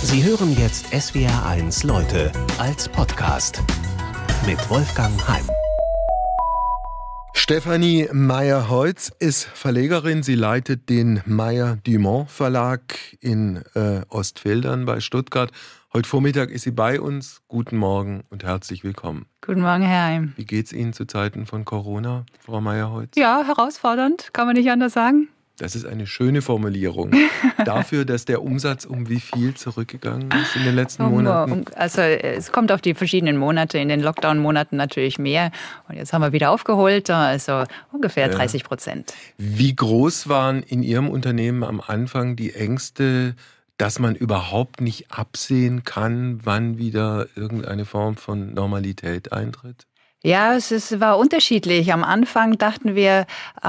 Sie hören jetzt SWR1 Leute als Podcast mit Wolfgang Heim. Stefanie Meyer-Holz ist Verlegerin. Sie leitet den Meyer-Dumont Verlag in Ostfildern bei Stuttgart. Heute Vormittag ist sie bei uns. Guten Morgen und herzlich willkommen. Guten Morgen, Herr Heim. Wie geht's Ihnen zu Zeiten von Corona, Frau Meyer-Holz? Ja, herausfordernd, kann man nicht anders sagen. Das ist eine schöne Formulierung. Dafür, dass der Umsatz um wie viel zurückgegangen ist in den letzten Monaten? Also es kommt auf die verschiedenen Monate. In den Lockdown-Monaten natürlich mehr. Und jetzt haben wir wieder aufgeholt, also ungefähr 30%. Wie groß waren in Ihrem Unternehmen am Anfang die Ängste, dass man überhaupt nicht absehen kann, wann wieder irgendeine Form von Normalität eintritt? Ja, es war unterschiedlich. Am Anfang dachten wir,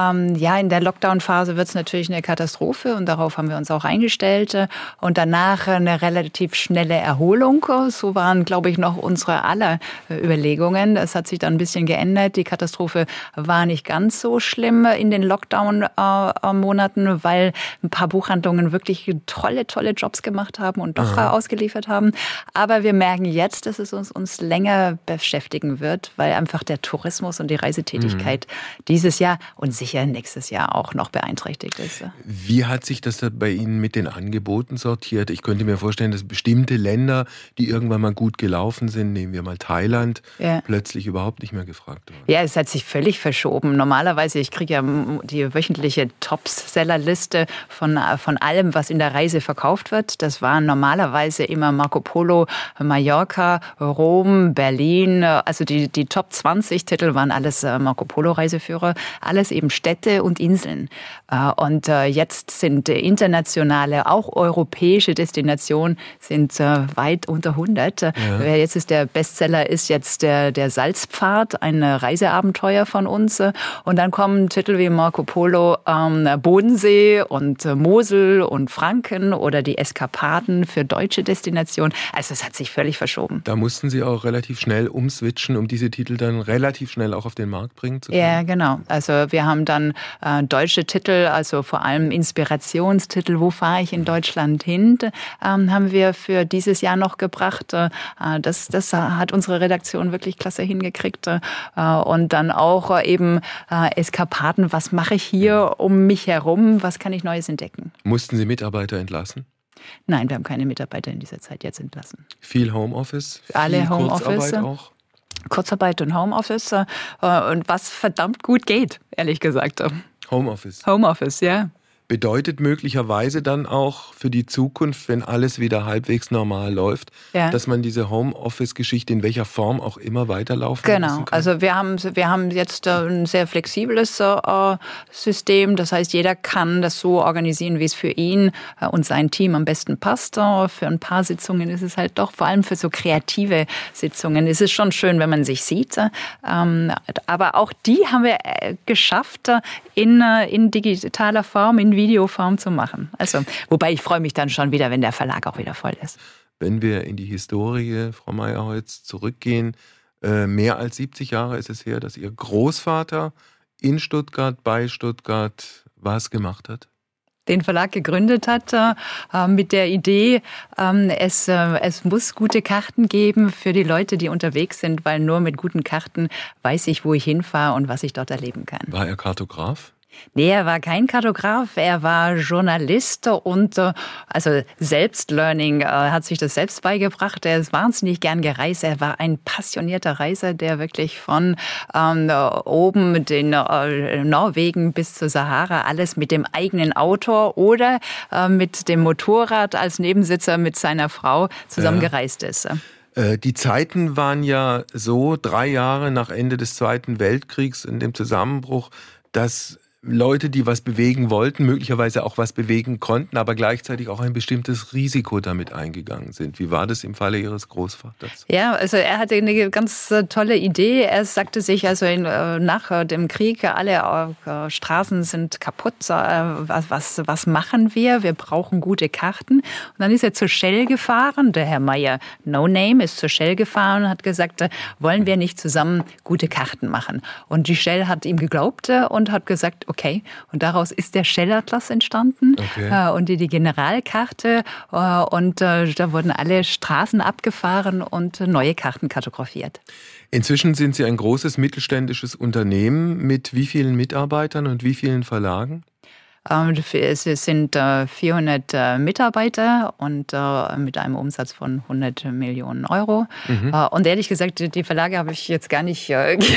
in der Lockdown-Phase wird es natürlich eine Katastrophe und darauf haben wir uns auch eingestellt. Und danach eine relativ schnelle Erholung. So waren, glaube ich, noch unsere aller Überlegungen. Es hat sich dann ein bisschen geändert. Die Katastrophe war nicht ganz so schlimm in den Lockdown-Monaten, weil ein paar Buchhandlungen wirklich tolle Jobs gemacht haben und doch ausgeliefert haben. Aber wir merken jetzt, dass es uns länger beschäftigen wird, weil einfach der Tourismus und die Reisetätigkeit dieses Jahr und sicher nächstes Jahr auch noch beeinträchtigt ist. Wie hat sich das bei Ihnen mit den Angeboten sortiert? Ich könnte mir vorstellen, dass bestimmte Länder, die irgendwann mal gut gelaufen sind, nehmen wir mal Thailand, plötzlich überhaupt nicht mehr gefragt waren. Ja, es hat sich völlig verschoben. Normalerweise, ich kriege ja die wöchentliche Top-Seller-Liste von allem, was in der Reise verkauft wird. Das waren normalerweise immer Marco Polo, Mallorca, Rom, Berlin, also die Top 20 Titel waren alles Marco Polo Reiseführer, alles eben Städte und Inseln. Und jetzt sind internationale, auch europäische Destinationen sind weit unter 100. Ja. Jetzt ist der Bestseller ist jetzt der Salzpfad, ein Reiseabenteuer von uns. Und dann kommen Titel wie Marco Polo Bodensee und Mosel und Franken oder die Eskapaden für deutsche Destinationen. Also es hat sich völlig verschoben. Da mussten Sie auch relativ schnell umswitchen, um diese Titel dann relativ schnell auch auf den Markt bringen zu können? Ja, genau. Also wir haben dann deutsche Titel, also vor allem Inspirationstitel, wo fahre ich in Deutschland hin, haben wir für dieses Jahr noch gebracht. Das hat unsere Redaktion wirklich klasse hingekriegt. Und dann auch eben Eskapaden, was mache ich hier um mich herum, was kann ich Neues entdecken? Mussten Sie Mitarbeiter entlassen? Nein, wir haben keine Mitarbeiter in dieser Zeit jetzt entlassen. Viel Homeoffice? Alle Homeoffice. Kurzarbeit auch? Kurzarbeit und Homeoffice und was verdammt gut geht, ehrlich gesagt. Homeoffice, ja. Bedeutet möglicherweise dann auch für die Zukunft, wenn alles wieder halbwegs normal läuft, dass man diese Homeoffice-Geschichte in welcher Form auch immer weiterlaufen lassen kann? Also wir haben jetzt ein sehr flexibles System. Das heißt, jeder kann das so organisieren, wie es für ihn und sein Team am besten passt. Für ein paar Sitzungen ist es halt doch, vor allem für so kreative Sitzungen, ist es schon schön, wenn man sich sieht. Aber auch die haben wir geschafft, in digitaler Form, in Videoform zu machen. Also, wobei ich freue mich dann schon wieder, wenn der Verlag auch wieder voll ist. Wenn wir in die Historie, Frau Meyer-Holz, zurückgehen, mehr als 70 Jahre ist es her, dass Ihr Großvater in Stuttgart, bei Stuttgart was gemacht hat? Den Verlag gegründet hat, mit der Idee, es muss gute Karten geben für die Leute, die unterwegs sind, weil nur mit guten Karten weiß ich, wo ich hinfahre und was ich dort erleben kann. War er Kartograf? Nee, er war kein Kartograf, er war Journalist und also Selbstlearning, hat sich das selbst beigebracht. Er ist wahnsinnig gern gereist. Er war ein passionierter Reiser, der wirklich von oben den Norwegen bis zur Sahara alles mit dem eigenen Auto oder mit dem Motorrad als Nebensitzer mit seiner Frau zusammen gereist ist. Die Zeiten waren ja so 3 Jahre nach Ende des Zweiten Weltkriegs in dem Zusammenbruch, dass Leute, die was bewegen wollten, möglicherweise auch was bewegen konnten, aber gleichzeitig auch ein bestimmtes Risiko damit eingegangen sind. Wie war das im Falle Ihres Großvaters? Ja, also er hatte eine ganz tolle Idee. Er sagte sich, also nach dem Krieg, alle Straßen sind kaputt. Was machen wir? Wir brauchen gute Karten. Und dann ist er zur Shell gefahren. Der Herr Meyer No Name ist zur Shell gefahren und hat gesagt, wollen wir nicht zusammen gute Karten machen? Und die Shell hat ihm geglaubt und hat gesagt, okay. Und daraus ist der Shell-Atlas entstanden und die Generalkarte. Und da wurden alle Straßen abgefahren und neue Karten kartografiert. Inzwischen sind Sie ein großes mittelständisches Unternehmen mit wie vielen Mitarbeitern und wie vielen Verlagen? Es sind 400 Mitarbeiter und mit einem Umsatz von 100 Millionen Euro. Und ehrlich gesagt, die Verlage habe ich jetzt gar nicht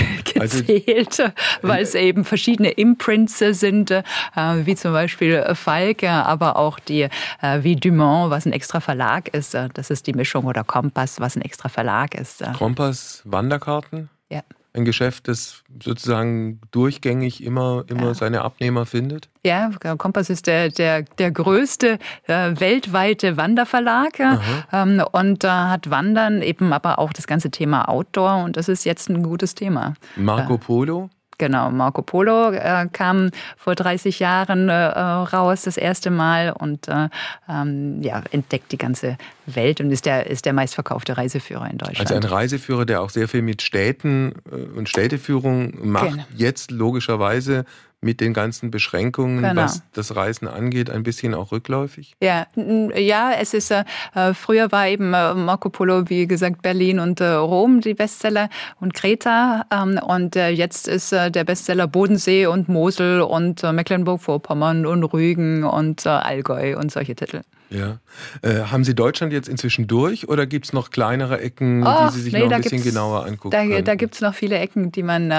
gezählt, weil es eben verschiedene Imprints sind, wie zum Beispiel Falk, aber auch die wie Dumont, was ein extra Verlag ist. Das ist die Mischung, oder Kompass, was ein extra Verlag ist. Kompass, Wanderkarten? Ja. Ein Geschäft, das sozusagen durchgängig immer seine Abnehmer findet? Ja, Kompass ist der größte weltweite Wanderverlag und hat Wandern eben aber auch das ganze Thema Outdoor, und das ist jetzt ein gutes Thema. Marco Polo? Genau, Marco Polo kam vor 30 Jahren raus das erste Mal und entdeckt die ganze Welt und ist der meistverkaufte Reiseführer in Deutschland. Also ein Reiseführer, der auch sehr viel mit Städten und Städteführung macht, genau. Jetzt logischerweise mit den ganzen Beschränkungen, genau. Was das Reisen angeht, ein bisschen auch rückläufig? Ja, es ist, früher war eben Marco Polo, wie gesagt, Berlin und Rom die Bestseller und Kreta. Und jetzt ist der Bestseller Bodensee und Mosel und Mecklenburg-Vorpommern und Rügen und Allgäu und solche Titel. Ja. Haben Sie Deutschland jetzt inzwischen durch oder gibt es noch kleinere Ecken, die Sie sich noch ein bisschen genauer angucken können? Da gibt es noch viele Ecken, die man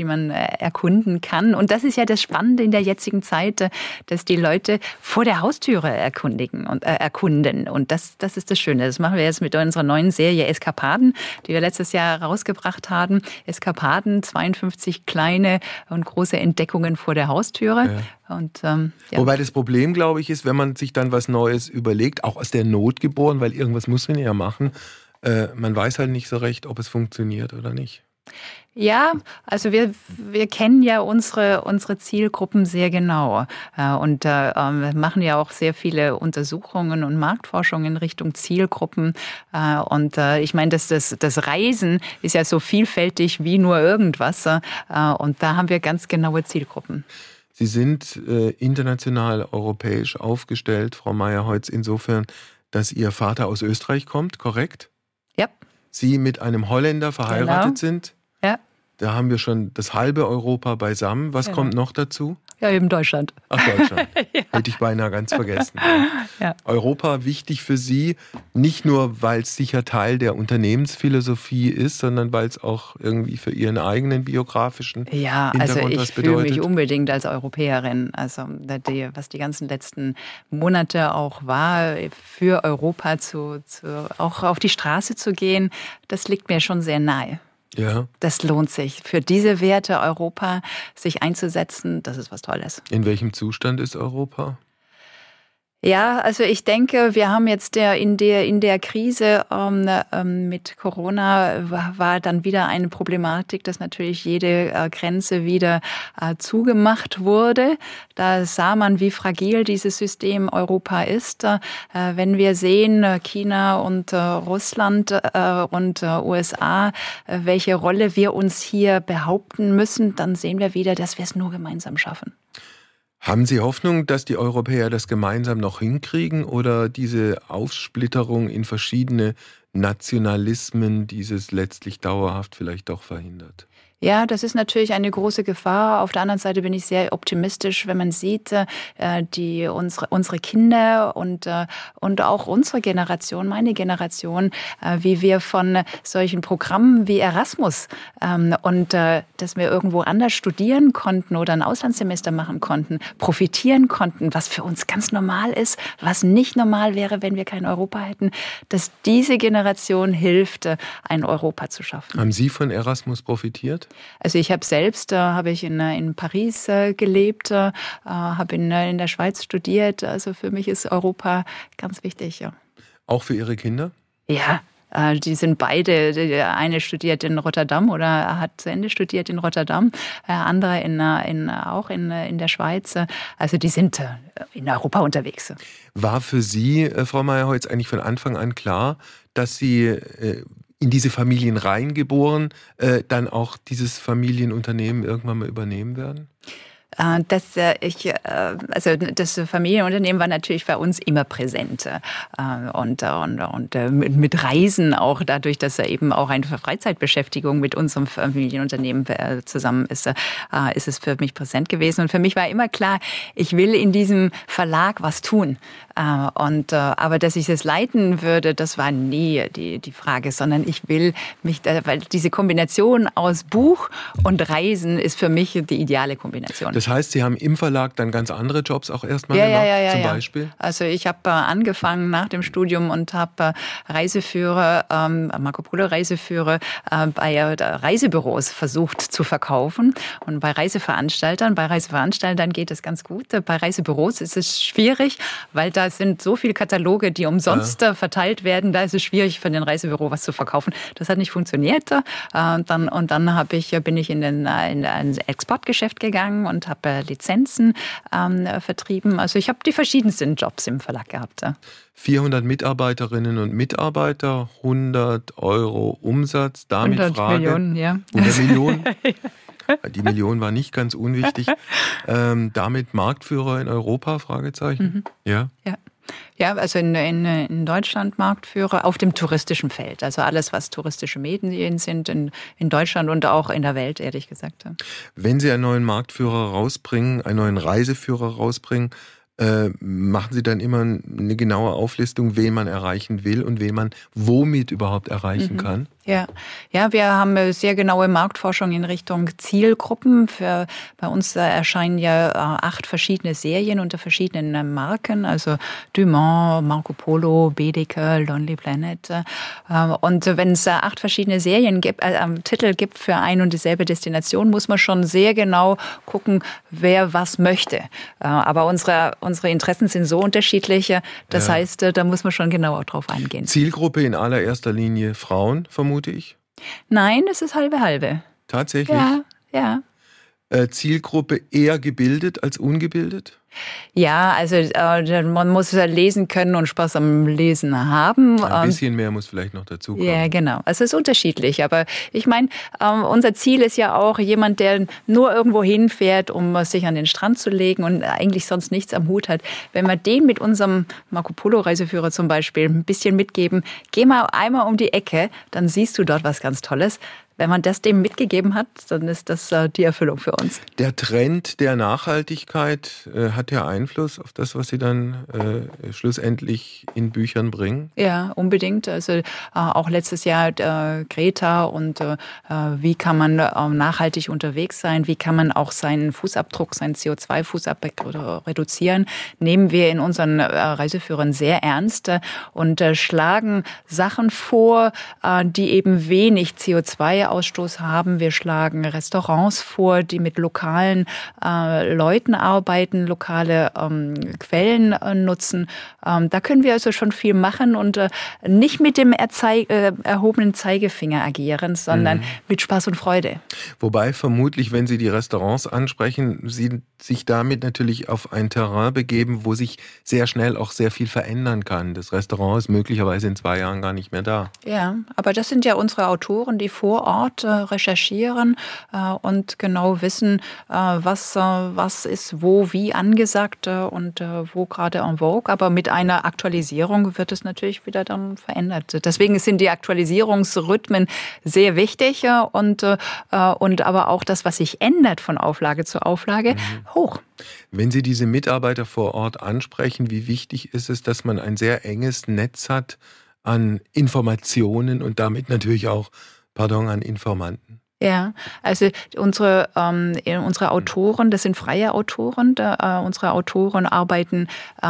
erkunden kann. Und das ist ja das Spannende in der jetzigen Zeit, dass die Leute vor der Haustüre erkunden. Und das ist das Schöne. Das machen wir jetzt mit unserer neuen Serie Eskapaden, die wir letztes Jahr rausgebracht haben. Eskapaden, 52 kleine und große Entdeckungen vor der Haustüre. Ja. Und, Wobei das Problem, glaube ich, ist, wenn man sich dann was Neues überlegt, auch aus der Not geboren, weil irgendwas muss man ja machen, man weiß halt nicht so recht, ob es funktioniert oder nicht. Ja, also wir kennen ja unsere Zielgruppen sehr genau und wir machen ja auch sehr viele Untersuchungen und Marktforschung in Richtung Zielgruppen und ich meine, das Reisen ist ja so vielfältig wie nur irgendwas und da haben wir ganz genaue Zielgruppen. Sie sind international europäisch aufgestellt, Frau Meier-Heutz, insofern, dass Ihr Vater aus Österreich kommt, korrekt? Ja. Sie mit einem Holländer verheiratet sind? Ja. Da haben wir schon das halbe Europa beisammen. Was kommt noch dazu? Ja, eben Deutschland. Ach, Deutschland. Ja. Hätte ich beinahe ganz vergessen. Ja. Europa wichtig für Sie, nicht nur, weil es sicher Teil der Unternehmensphilosophie ist, sondern weil es auch irgendwie für Ihren eigenen biografischen Hintergrund was bedeutet. Ja, also ich fühle mich unbedingt als Europäerin. Also was die ganzen letzten Monate auch war, für Europa auch auf die Straße zu gehen, das liegt mir schon sehr nahe. Ja. Das lohnt sich. Für diese Werte Europa sich einzusetzen, das ist was Tolles. In welchem Zustand ist Europa? Ja, also ich denke, wir haben jetzt in der Krise mit Corona war dann wieder eine Problematik, dass natürlich jede Grenze wieder zugemacht wurde. Da sah man, wie fragil dieses System Europa ist. Wenn wir sehen, China und Russland und USA, welche Rolle wir uns hier behaupten müssen, dann sehen wir wieder, dass wir es nur gemeinsam schaffen. Haben Sie Hoffnung, dass die Europäer das gemeinsam noch hinkriegen oder diese Aufsplitterung in verschiedene Nationalismen dieses letztlich dauerhaft vielleicht doch verhindert? Ja, das ist natürlich eine große Gefahr. Auf der anderen Seite bin ich sehr optimistisch, wenn man sieht, unsere Kinder und auch unsere Generation, meine Generation, wie wir von solchen Programmen wie Erasmus dass wir irgendwo anders studieren konnten oder ein Auslandssemester machen konnten, profitieren konnten, was für uns ganz normal ist, was nicht normal wäre, wenn wir kein Europa hätten, dass diese Generation hilft, ein Europa zu schaffen. Haben Sie von Erasmus profitiert? Also ich habe selbst in Paris gelebt, habe in der Schweiz studiert. Also für mich ist Europa ganz wichtig. Ja. Auch für Ihre Kinder? Ja. Die sind beide, der eine studiert in Rotterdam oder hat zu Ende studiert in Rotterdam, andere auch in der Schweiz. Also die sind in Europa unterwegs. War für Sie, Frau Meier-Heutz, eigentlich von Anfang an klar, dass Sie in diese Familien reingeboren, dann auch dieses Familienunternehmen irgendwann mal übernehmen werden? Das Familienunternehmen war natürlich bei uns immer präsent und mit Reisen auch dadurch, dass er eben auch eine Freizeitbeschäftigung mit unserem Familienunternehmen zusammen ist es für mich präsent gewesen. Und für mich war immer klar, ich will in diesem Verlag was tun. Aber dass ich es leiten würde, das war nie die Frage, sondern ich will mich, weil diese Kombination aus Buch und Reisen ist für mich die ideale Kombination. Das heißt, Sie haben im Verlag dann ganz andere Jobs auch erstmal gemacht, zum Beispiel? Also ich habe angefangen nach dem Studium und habe Reiseführer, Marco Polo Reiseführer bei Reisebüros versucht zu verkaufen und bei Reiseveranstaltern geht es ganz gut. Bei Reisebüros ist es schwierig, weil da sind so viele Kataloge, die umsonst verteilt werden. Da ist es schwierig für den Reisebüro was zu verkaufen. Das hat nicht funktioniert. Dann bin ich in ein Exportgeschäft gegangen und habe Lizenzen vertrieben. Also ich habe die verschiedensten Jobs im Verlag gehabt. 400 Mitarbeiterinnen und Mitarbeiter, 100 Euro Umsatz. Damit 100 Frage, Millionen, ja. 100 Millionen. Die Million war nicht ganz unwichtig. Damit Marktführer in Europa? Fragezeichen. Ja. Ja, also in Deutschland Marktführer auf dem touristischen Feld. Also alles, was touristische Medien sind in Deutschland und auch in der Welt, ehrlich gesagt. Wenn Sie einen neuen Marktführer rausbringen, einen neuen Reiseführer rausbringen, machen Sie dann immer eine genaue Auflistung, wen man erreichen will und wen man womit überhaupt erreichen kann? Ja, wir haben sehr genaue Marktforschung in Richtung Zielgruppen. Bei uns erscheinen ja 8 verschiedene Serien unter verschiedenen Marken, also Dumont, Marco Polo, Baedeker, Lonely Planet. Und wenn es 8 verschiedene Titel gibt für ein und dieselbe Destination, muss man schon sehr genau gucken, wer was möchte. Aber unsere Interessen sind so unterschiedlich, das heißt, da muss man schon genauer drauf eingehen. Zielgruppe in allererster Linie Frauen, vermute ich? Nein, es ist halbe. Tatsächlich? Ja. Zielgruppe eher gebildet als ungebildet? Ja, also man muss lesen können und Spaß am Lesen haben. Ein bisschen mehr muss vielleicht noch dazukommen. Ja, genau. Also es ist unterschiedlich. Aber ich meine, unser Ziel ist ja auch jemand, der nur irgendwo hinfährt, um sich an den Strand zu legen und eigentlich sonst nichts am Hut hat. Wenn wir den mit unserem Marco Polo Reiseführer zum Beispiel ein bisschen mitgeben, geh mal einmal um die Ecke, dann siehst du dort was ganz Tolles. Wenn man das dem mitgegeben hat, dann ist das die Erfüllung für uns. Der Trend der Nachhaltigkeit hat ja Einfluss auf das, was Sie dann schlussendlich in Büchern bringen? Ja, unbedingt. Also auch letztes Jahr Greta und wie kann man nachhaltig unterwegs sein, wie kann man auch seinen Fußabdruck, seinen CO2-Fußabdruck reduzieren, nehmen wir in unseren Reiseführern sehr ernst und schlagen Sachen vor, die eben wenig CO2-Ausstoß haben. Wir schlagen Restaurants vor, die mit lokalen Leuten arbeiten, lokale Quellen nutzen. Da können wir also schon viel machen und nicht mit dem erhobenen Zeigefinger agieren, sondern mit Spaß und Freude. Wobei vermutlich, wenn Sie die Restaurants ansprechen, Sie sich damit natürlich auf ein Terrain begeben, wo sich sehr schnell auch sehr viel verändern kann. Das Restaurant ist möglicherweise in 2 Jahren gar nicht mehr da. Ja, aber das sind ja unsere Autoren, die vor Ort recherchieren und genau wissen, was ist wo wie angesagt und wo gerade en vogue. Aber mit einer Aktualisierung wird es natürlich wieder dann verändert. Deswegen sind die Aktualisierungsrhythmen sehr wichtig und aber auch das, was sich ändert von Auflage zu Auflage, hoch. Wenn Sie diese Mitarbeiter vor Ort ansprechen, wie wichtig ist es, dass man ein sehr enges Netz hat an Informationen und damit natürlich auch, an Informanten? Ja, also unsere Autoren, das sind freie Autoren. Unsere Autoren arbeiten,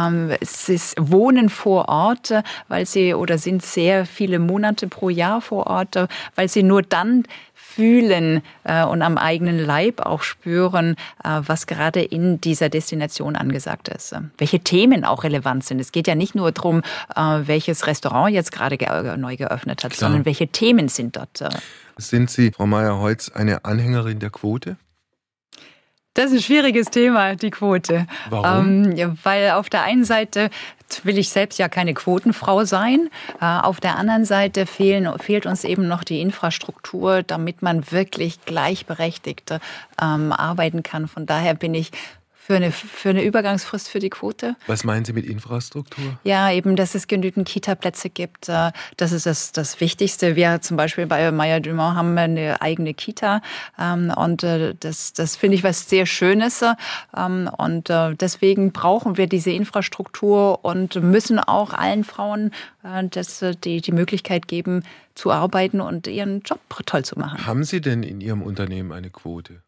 wohnen vor Ort, weil sie sind sehr viele Monate pro Jahr vor Ort, weil sie nur dann fühlen und am eigenen Leib auch spüren, was gerade in dieser Destination angesagt ist. Welche Themen auch relevant sind. Es geht ja nicht nur darum, welches Restaurant jetzt gerade neu geöffnet hat, sondern welche Themen sind dort. Sind Sie, Frau Meier-Holz, eine Anhängerin der Quote? Das ist ein schwieriges Thema, die Quote. Warum? Weil auf der einen Seite Jetzt will ich selbst ja keine Quotenfrau sein. Auf der anderen Seite fehlt uns eben noch die Infrastruktur, damit man wirklich gleichberechtigt arbeiten kann. Von daher bin ich für eine Übergangsfrist für die Quote. Was meinen Sie mit Infrastruktur? Ja, eben, dass es genügend Kita-Plätze gibt. Das ist das Wichtigste. Wir zum Beispiel bei Maya Dumont haben eine eigene Kita. Und das finde ich was sehr Schönes. Und deswegen brauchen wir diese Infrastruktur und müssen auch allen Frauen die Möglichkeit geben, zu arbeiten und ihren Job toll zu machen. Haben Sie denn in Ihrem Unternehmen eine Quote?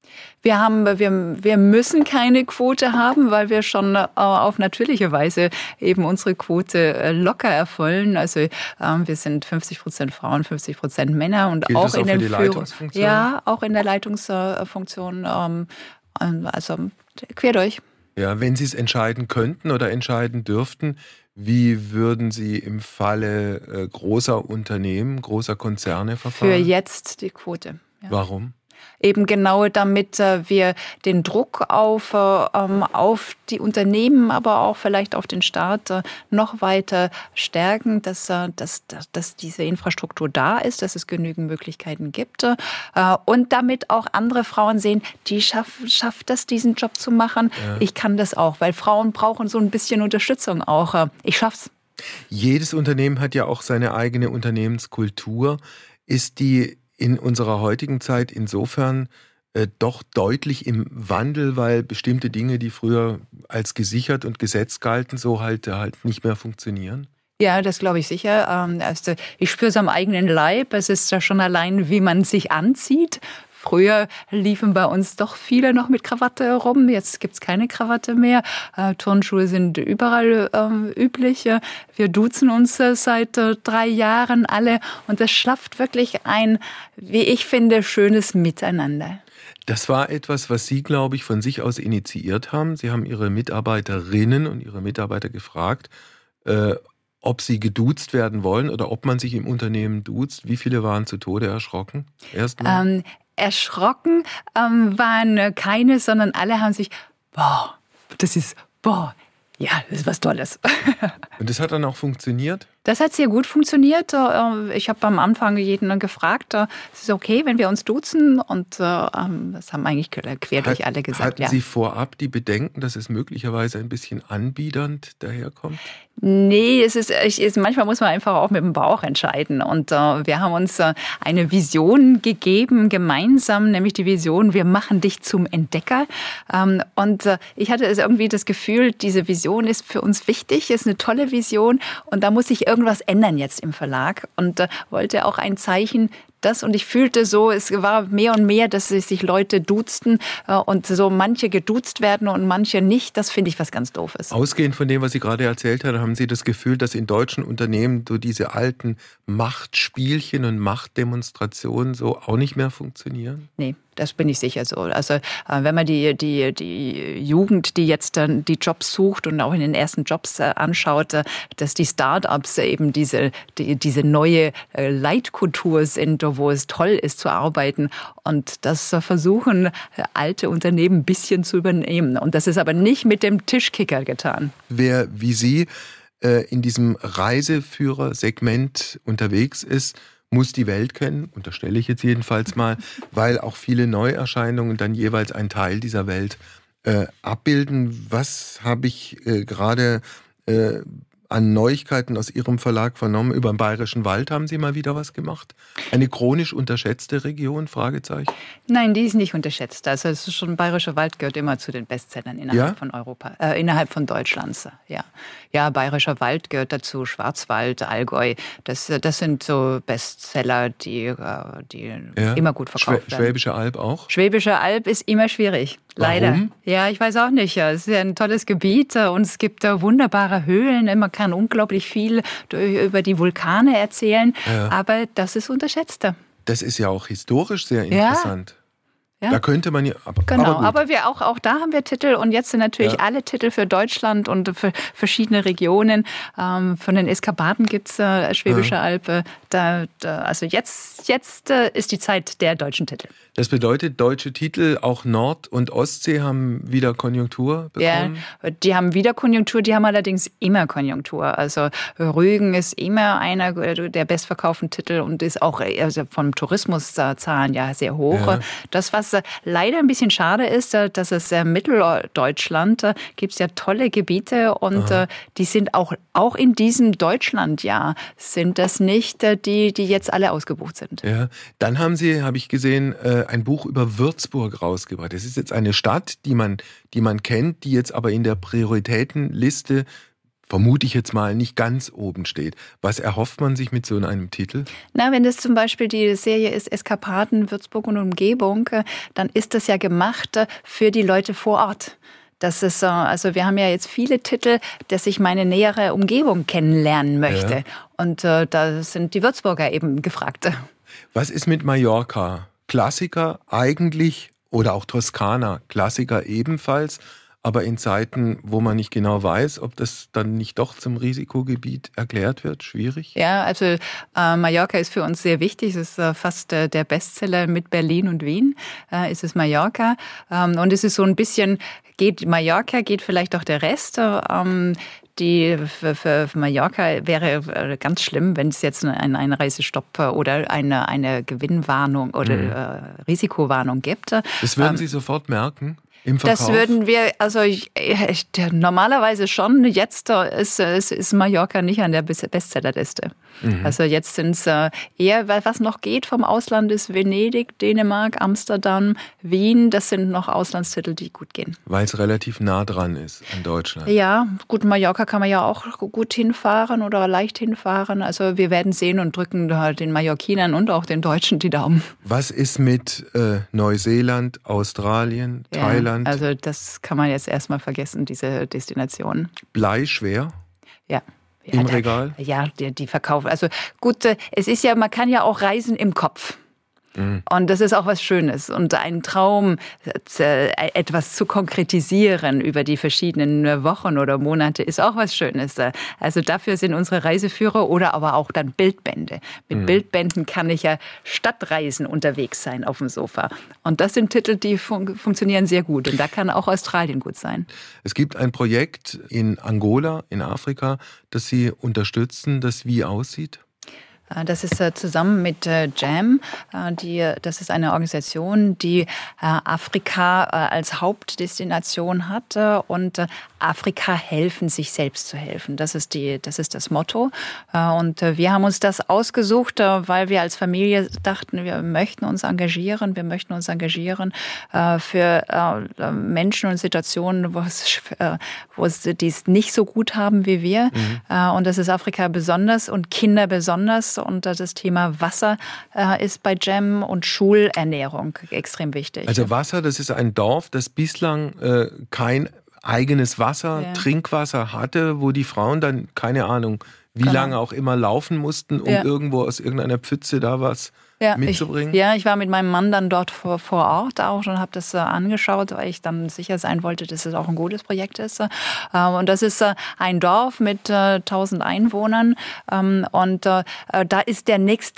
Wir müssen keine Quote haben, weil wir schon auf natürliche Weise eben unsere Quote locker erfüllen. Also wir sind 50% Frauen, 50% Männer und Gilt auch das auch in für den die Leitungsfunktion? Ja, auch in der Leitungsfunktion. Also quer durch. Ja, wenn Sie es entscheiden könnten oder entscheiden dürften, wie würden Sie im Falle großer Unternehmen, großer Konzerne verfahren? Für jetzt die Quote. Ja. Warum? Eben genau, damit wir den Druck auf die Unternehmen, aber auch vielleicht auf den Staat noch weiter stärken, dass diese Infrastruktur da ist, dass es genügend Möglichkeiten gibt und damit auch andere Frauen sehen, die schafft das, diesen Job zu machen. Ja. Ich kann das auch, weil Frauen brauchen so ein bisschen Unterstützung auch. Ich schaff's. Jedes Unternehmen hat ja auch seine eigene Unternehmenskultur. Ist die in unserer heutigen Zeit insofern doch deutlich im Wandel, weil bestimmte Dinge, die früher als gesichert und gesetzt galten, so halt nicht mehr funktionieren? Ja, das glaube ich sicher. Also ich spüre es am eigenen Leib. Es ist ja schon allein, wie man sich anzieht. Früher liefen bei uns doch viele noch mit Krawatte rum. Jetzt gibt's keine Krawatte mehr. Turnschuhe sind überall üblich. Wir duzen uns seit 3 Jahren alle. Und das schafft wirklich ein, wie ich finde, schönes Miteinander. Das war etwas, was Sie, glaube ich, von sich aus initiiert haben. Sie haben Ihre Mitarbeiterinnen und Ihre Mitarbeiter gefragt, ob sie geduzt werden wollen oder ob man sich im Unternehmen duzt. Wie viele waren zu Tode erschrocken? Erstmal. Erschrocken waren keine, sondern alle haben sich, ja, das ist was Tolles. Und das hat dann auch funktioniert? Das hat sehr gut funktioniert. Ich habe am Anfang jeden gefragt, es ist okay, wenn wir uns duzen, und das haben eigentlich quer durch alle gesagt. Hatten Sie vorab die Bedenken, dass es möglicherweise ein bisschen anbiedernd daherkommt? Nee, manchmal muss man einfach auch mit dem Bauch entscheiden. Und wir haben uns eine Vision gegeben, gemeinsam, nämlich die Vision, wir machen dich zum Entdecker. Und ich hatte irgendwie das Gefühl, diese Vision ist für uns wichtig, ist eine tolle Vision. Und da muss sich irgendwas ändern jetzt im Verlag. Und wollte auch ein Zeichen, und ich fühlte so, es war mehr und mehr, dass sich Leute duzten und so manche geduzt werden und manche nicht. Das finde ich was ganz Doofes. Ausgehend von dem, was Sie gerade erzählt haben, haben Sie das Gefühl, dass in deutschen Unternehmen so diese alten Machtspielchen und Machtdemonstrationen so auch nicht mehr funktionieren? Nee. Das bin ich sicher so. Also wenn man die Jugend, die jetzt dann die Jobs sucht und auch in den ersten Jobs anschaut, dass die Start-ups eben diese neue Leitkultur sind, wo es toll ist zu arbeiten, und das versuchen alte Unternehmen ein bisschen zu übernehmen. Und das ist aber nicht mit dem Tischkicker getan. Wer wie Sie in diesem Reiseführer-Segment unterwegs ist, muss die Welt kennen, unterstelle ich jetzt jedenfalls mal, weil auch viele Neuerscheinungen dann jeweils einen Teil dieser Welt abbilden. Was habe ich gerade an Neuigkeiten aus Ihrem Verlag vernommen? Über den Bayerischen Wald haben Sie mal wieder was gemacht? Eine chronisch unterschätzte Region? Fragezeichen. Nein, die ist nicht unterschätzt. Also es ist schon, Bayerischer Wald gehört immer zu den Bestsellern innerhalb von Europa, innerhalb von Deutschlands. Ja, Bayerischer Wald gehört dazu, Schwarzwald, Allgäu. Das sind so Bestseller, die immer gut verkauft werden. Schwäbische Alb auch? Schwäbische Alb ist immer schwierig. Leider. Warum? Ja, ich weiß auch nicht. Es ist ja ein tolles Gebiet und es gibt wunderbare Höhlen. Man kann unglaublich viel über die Vulkane erzählen, aber das ist unterschätzt. Das ist ja auch historisch sehr interessant. Ja? Da könnte man ja. Genau, aber wir auch da haben wir Titel und jetzt sind natürlich alle Titel für Deutschland und für verschiedene Regionen. Von den Eskapaden gibt es Schwäbische Alb. Also jetzt ist die Zeit der deutschen Titel. Das bedeutet, deutsche Titel, auch Nord- und Ostsee haben wieder Konjunktur bekommen? Ja, die haben wieder Konjunktur, die haben allerdings immer Konjunktur. Also Rügen ist immer einer der bestverkauften Titel und ist auch vom Tourismuszahlen ja sehr hoch. Ja. Das, was leider ein bisschen schade ist, dass es Mitteldeutschland gibt es ja tolle Gebiete und die sind auch in diesem Deutschlandjahr sind das nicht die jetzt alle ausgebucht sind. Ja, dann haben Sie, habe ich gesehen, ein Buch über Würzburg rausgebracht. Das ist jetzt eine Stadt, die man kennt, die jetzt aber in der Prioritätenliste, vermute ich jetzt mal, nicht ganz oben steht. Was erhofft man sich mit so einem Titel? Na, wenn das zum Beispiel die Serie ist Eskapaden, Würzburg und Umgebung, dann ist das ja gemacht für die Leute vor Ort. Das ist also wir haben ja jetzt viele Titel, dass ich meine nähere Umgebung kennenlernen möchte. Ja. Und da sind die Würzburger eben gefragt. Was ist mit Mallorca? Klassiker eigentlich oder auch Toskana, Klassiker ebenfalls, aber in Zeiten, wo man nicht genau weiß, ob das dann nicht doch zum Risikogebiet erklärt wird, schwierig? Ja, also Mallorca ist für uns sehr wichtig. Es ist fast der Bestseller mit Berlin und Wien, ist es Mallorca. Und es ist so ein bisschen, geht Mallorca, geht vielleicht auch der Rest. Für Mallorca wäre ganz schlimm, wenn es jetzt einen Einreisestopp oder eine Gewinnwarnung oder Risikowarnung gibt. Das würden Sie sofort merken? Im Verkauf? Das würden wir, also normalerweise schon. Jetzt ist Mallorca nicht an der Bestsellerliste. Also jetzt sind es eher, was noch geht vom Ausland ist Venedig, Dänemark, Amsterdam, Wien. Das sind noch Auslandstitel, die gut gehen. Weil es relativ nah dran ist an Deutschland. Ja, gut, Mallorca kann man ja auch gut hinfahren oder leicht hinfahren. Also wir werden sehen und drücken den Mallorquinern und auch den Deutschen die Daumen. Was ist mit Neuseeland, Australien, Thailand? Also das kann man jetzt erstmal vergessen, diese Destinationen. Bleischwer? Ja. Im Regal? Ja, die verkaufen. Also gut, es ist ja, man kann ja auch reisen im Kopf. Und das ist auch was Schönes. Und ein Traum, etwas zu konkretisieren über die verschiedenen Wochen oder Monate, ist auch was Schönes. Also dafür sind unsere Reiseführer oder aber auch dann Bildbände. Mit Bildbänden kann ich ja Stadtreisen unterwegs sein auf dem Sofa. Und das sind Titel, die funktionieren sehr gut. Und da kann auch Australien gut sein. Es gibt ein Projekt in Angola, in Afrika, das Sie unterstützen, das wie aussieht? Das ist zusammen mit JAM. Das ist eine Organisation, die Afrika als Hauptdestination hat und Afrika helfen, sich selbst zu helfen. Das ist das Motto. Und wir haben uns das ausgesucht, weil wir als Familie dachten, wir möchten uns engagieren. Wir möchten uns engagieren für Menschen und Situationen, die es nicht so gut haben wie wir. Und das ist Afrika besonders und Kinder besonders. Und das Thema Wasser ist bei JAM und Schulernährung extrem wichtig. Also Wasser, das ist ein Dorf, das bislang kein eigenes Wasser, Trinkwasser hatte, wo die Frauen dann, keine Ahnung, wie lange auch immer laufen mussten, um irgendwo aus irgendeiner Pfütze da was mitzubringen? Ich war mit meinem Mann dann dort vor Ort auch und habe das angeschaut, weil ich dann sicher sein wollte, dass es auch ein gutes Projekt ist. Und das ist ein Dorf mit 1000 Einwohnern und da ist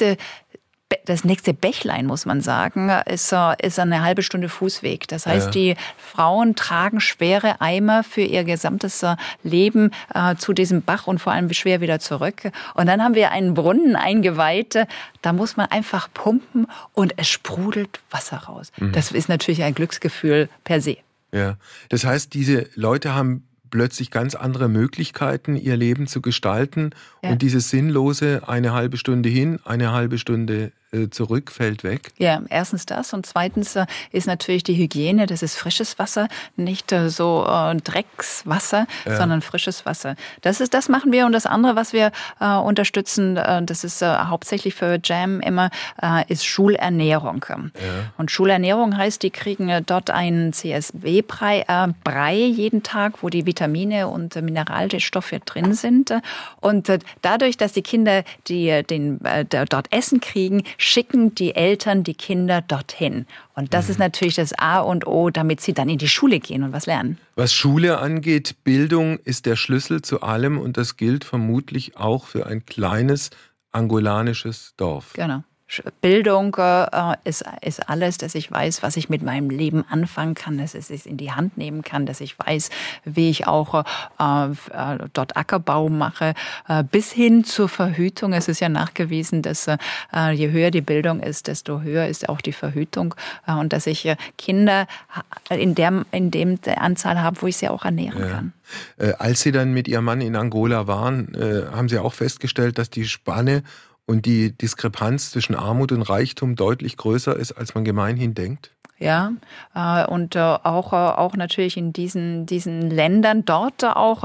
das nächste Bächlein, muss man sagen, ist eine halbe Stunde Fußweg. Das heißt, die Frauen tragen schwere Eimer für ihr gesamtes Leben zu diesem Bach und vor allem schwer wieder zurück. Und dann haben wir einen Brunnen eingeweiht. Da muss man einfach pumpen und es sprudelt Wasser raus. Das ist natürlich ein Glücksgefühl per se. Ja, das heißt, diese Leute haben plötzlich ganz andere Möglichkeiten, ihr Leben zu gestalten und dieses sinnlose eine halbe Stunde hin, eine halbe Stunde zurück, fällt weg? Ja, erstens das und zweitens ist natürlich die Hygiene, das ist frisches Wasser, nicht so Dreckswasser, sondern frisches Wasser. Das machen wir und das andere, was wir unterstützen, das ist hauptsächlich für JAM immer, ist Schulernährung. Und Schulernährung heißt, die kriegen dort einen CSW-Brei jeden Tag, wo die Vitamine und Mineralstoffe drin sind und dadurch, dass die Kinder dort Essen kriegen, schicken die Eltern die Kinder dorthin. Und das ist natürlich das A und O, damit sie dann in die Schule gehen und was lernen. Was Schule angeht, Bildung ist der Schlüssel zu allem und das gilt vermutlich auch für ein kleines angolanisches Dorf. Genau. Bildung ist alles, dass ich weiß, was ich mit meinem Leben anfangen kann, dass ich es in die Hand nehmen kann, dass ich weiß, wie ich auch dort Ackerbau mache, bis hin zur Verhütung. Es ist ja nachgewiesen, dass je höher die Bildung ist, desto höher ist auch die Verhütung und dass ich Kinder in der Anzahl habe, wo ich sie auch ernähren kann. Als Sie dann mit Ihrem Mann in Angola waren, haben Sie auch festgestellt, dass die Spanne und die Diskrepanz zwischen Armut und Reichtum deutlich größer ist, als man gemeinhin denkt? Ja, und auch natürlich in diesen Ländern dort auch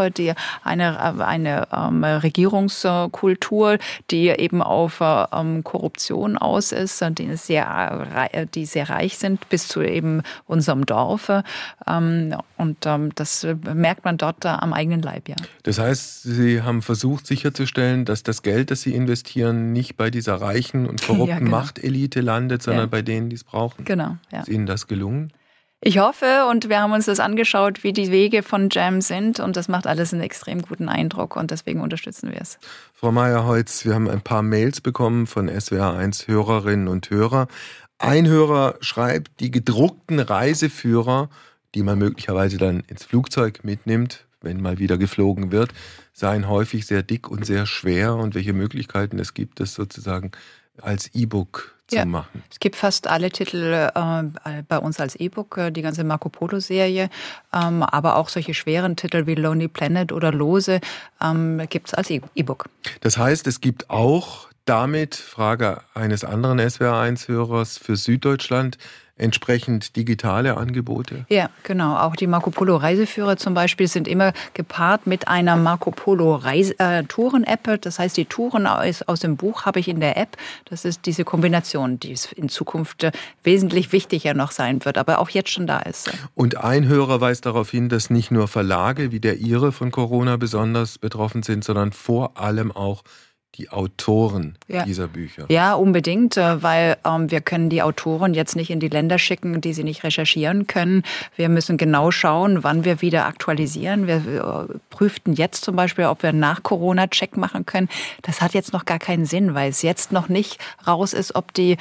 eine Regierungskultur, die eben auf Korruption aus ist, die sehr reich sind, bis zu eben unserem Dorf. Und das merkt man dort am eigenen Leib, ja. Das heißt, Sie haben versucht sicherzustellen, dass das Geld, das Sie investieren, nicht bei dieser reichen und korrupten Machtelite landet, sondern bei denen, die es brauchen. Genau, ja. Ist Ihnen das gelungen? Ich hoffe, und wir haben uns das angeschaut, wie die Wege von GEM sind und das macht alles einen extrem guten Eindruck und deswegen unterstützen wir es. Frau Meyerholz, wir haben ein paar Mails bekommen von SWR1 Hörerinnen und Hörer. Ein Hörer schreibt, die gedruckten Reiseführer, die man möglicherweise dann ins Flugzeug mitnimmt, wenn mal wieder geflogen wird, seien häufig sehr dick und sehr schwer und welche Möglichkeiten es gibt, das sozusagen als E-Book zu machen. Es gibt fast alle Titel bei uns als E-Book, die ganze Marco Polo-Serie, aber auch solche schweren Titel wie Lonely Planet oder Lose gibt es als E-Book. Das heißt, es gibt auch damit, Frage eines anderen SWR1-Hörers für Süddeutschland, entsprechend digitale Angebote? Ja, genau. Auch die Marco Polo Reiseführer zum Beispiel sind immer gepaart mit einer Marco Polo Touren-App. Das heißt, die Touren aus dem Buch habe ich in der App. Das ist diese Kombination, die es in Zukunft wesentlich wichtiger noch sein wird, aber auch jetzt schon da ist. Und ein Hörer weist darauf hin, dass nicht nur Verlage wie der Ihre von Corona besonders betroffen sind, sondern vor allem auch die Autoren dieser Bücher. Ja, unbedingt, weil wir können die Autoren jetzt nicht in die Länder schicken, die sie nicht recherchieren können. Wir müssen genau schauen, wann wir wieder aktualisieren. Wir prüften jetzt zum Beispiel, ob wir einen Nach-Corona-Check machen können. Das hat jetzt noch gar keinen Sinn, weil es jetzt noch nicht raus ist, ob die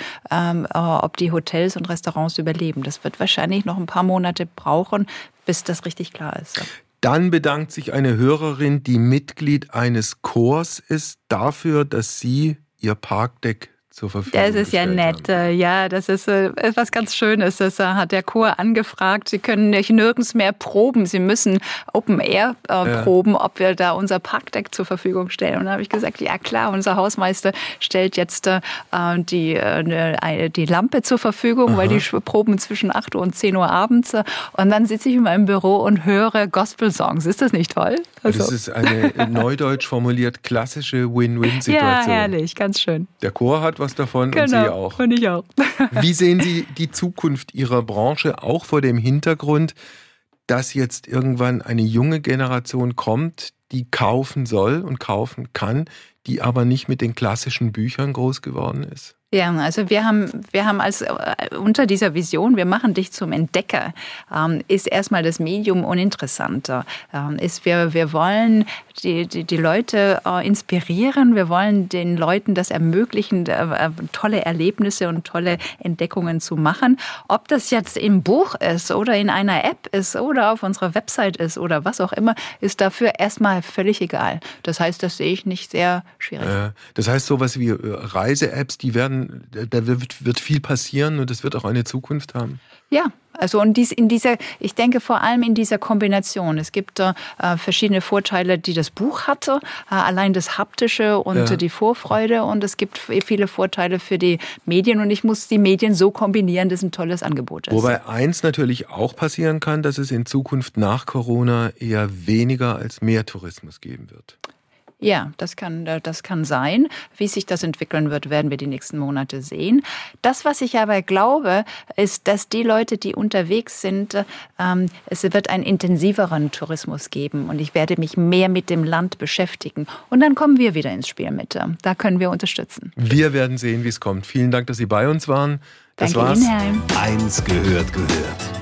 Hotels und Restaurants überleben. Das wird wahrscheinlich noch ein paar Monate brauchen, bis das richtig klar ist. Dann bedankt sich eine Hörerin, die Mitglied eines Chors ist, dafür, dass sie ihr Parkdeck zur Verfügung Das ist ja nett. Haben. Ja, das ist was ganz Schönes. Das hat der Chor angefragt. Sie können nirgends mehr proben. Sie müssen Open Air proben, ob wir da unser Parkdeck zur Verfügung stellen. Und da habe ich gesagt, ja klar, unser Hausmeister stellt jetzt die Lampe zur Verfügung, weil die proben zwischen 8 Uhr und 10 Uhr abends. Und dann sitze ich in meinem Büro und höre Gospel-Songs. Ist das nicht toll? Also. Das ist eine neudeutsch formuliert klassische Win-Win-Situation. Ja, herrlich, ganz schön. Der Chor hat was davon und Sie auch. Und ich auch. Wie sehen Sie die Zukunft Ihrer Branche auch vor dem Hintergrund, dass jetzt irgendwann eine junge Generation kommt, die kaufen soll und kaufen kann, die aber nicht mit den klassischen Büchern groß geworden ist? Ja, also wir haben als unter dieser Vision, wir machen dich zum Entdecker, ist erstmal das Medium uninteressanter. Wir wollen die Leute inspirieren, wir wollen den Leuten das ermöglichen, tolle Erlebnisse und tolle Entdeckungen zu machen. Ob das jetzt im Buch ist oder in einer App ist oder auf unserer Website ist oder was auch immer, ist dafür erstmal völlig egal. Das heißt, das sehe ich nicht sehr schwierig. Das heißt, sowas wie Reise-Apps, da wird viel passieren und es wird auch eine Zukunft haben. Ja, also und ich denke vor allem in dieser Kombination. Es gibt verschiedene Vorteile, die das Buch hatte, allein das Haptische und die Vorfreude, und es gibt viele Vorteile für die Medien, und ich muss die Medien so kombinieren, dass ein tolles Angebot ist. Wobei eins natürlich auch passieren kann, dass es in Zukunft nach Corona eher weniger als mehr Tourismus geben wird. Ja, das kann sein. Wie sich das entwickeln wird, werden wir die nächsten Monate sehen. Das, was ich aber glaube, ist, dass die Leute, die unterwegs sind, es wird einen intensiveren Tourismus geben und ich werde mich mehr mit dem Land beschäftigen. Und dann kommen wir wieder ins Spiel mit. Da können wir unterstützen. Wir werden sehen, wie es kommt. Vielen Dank, dass Sie bei uns waren. Das Danke war's. Ihnen, Herr Heim. Eins gehört.